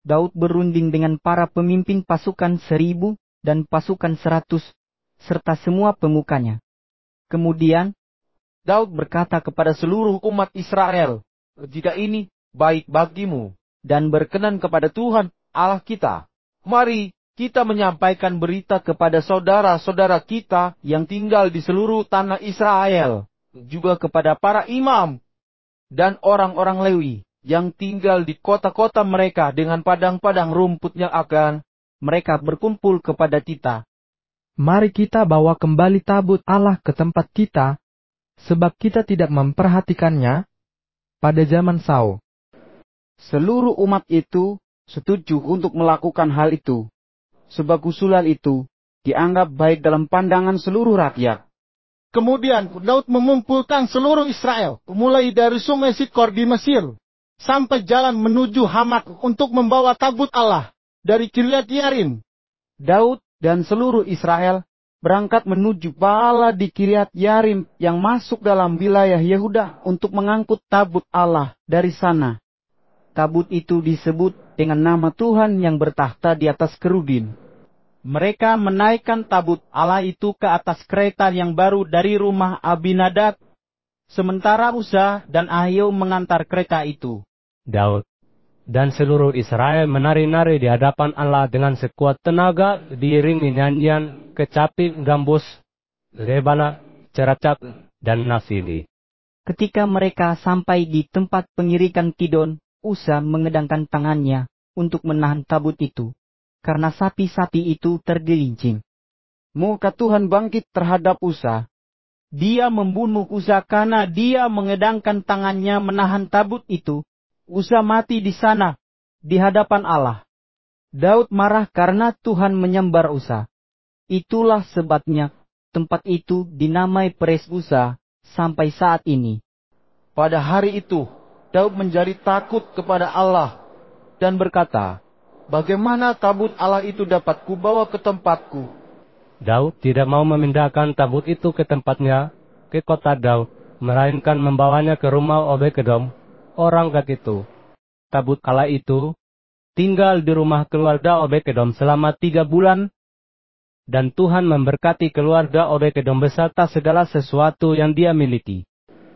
Daud berunding dengan para pemimpin pasukan 1.000 dan pasukan 100, serta semua pemukanya. Kemudian, Daud berkata kepada seluruh umat Israel, "Jika ini baik bagimu dan berkenan kepada Tuhan Allah kita, mari kita menyampaikan berita kepada saudara-saudara kita yang tinggal di seluruh tanah Israel, juga kepada para imam dan orang-orang Lewi yang tinggal di kota-kota mereka dengan padang-padang rumput yang akan mereka berkumpul kepada kita. Mari kita bawa kembali tabut Allah ke tempat kita, sebab kita tidak memperhatikannya pada zaman Saul." Seluruh umat itu setuju untuk melakukan hal itu, sebab usulan itu dianggap baik dalam pandangan seluruh rakyat. Kemudian Daud mengumpulkan seluruh Israel, mulai dari sungai Sikor di Mesir, sampai jalan menuju Hamat untuk membawa tabut Allah dari Kiryat Yarim. Daud dan seluruh Israel berangkat menuju Baala di Kiryat Yarim yang masuk dalam wilayah Yehuda untuk mengangkut tabut Allah dari sana. Tabut itu disebut dengan nama Tuhan yang bertahta di atas kerubin. Mereka menaikkan tabut Allah itu ke atas kereta yang baru dari rumah Abinadab, sementara Uza dan Ahio mengantar kereta itu. Daud dan seluruh Israel menari-nari di hadapan Allah dengan sekuat tenaga, diiringi nyanyian, kecapi, gambus, rebana, ceracap, dan nasili. Ketika mereka sampai di tempat pengirikan Kidon, Uza mengedangkan tangannya untuk menahan tabut itu, karena sapi-sapi itu tergelincing. Muka Tuhan bangkit terhadap Uza. Dia membunuh Uza karena dia mengedangkan tangannya menahan tabut itu. Uza mati di sana, di hadapan Allah. Daud marah karena Tuhan menyambar Uza. Itulah sebabnya tempat itu dinamai Peres Uza sampai saat ini. Pada hari itu, Daud menjadi takut kepada Allah dan berkata, "Bagaimana tabut Allah itu dapat kubawa ke tempatku?" Daud tidak mau memindahkan tabut itu ke tempatnya, ke kota Daud, melainkan membawanya ke rumah Obed-Edom, orang Gat itu. Tabut Allah itu tinggal di rumah keluarga Obed-Edom selama 3 bulan, dan Tuhan memberkati keluarga Obed-Edom beserta segala sesuatu yang dia miliki.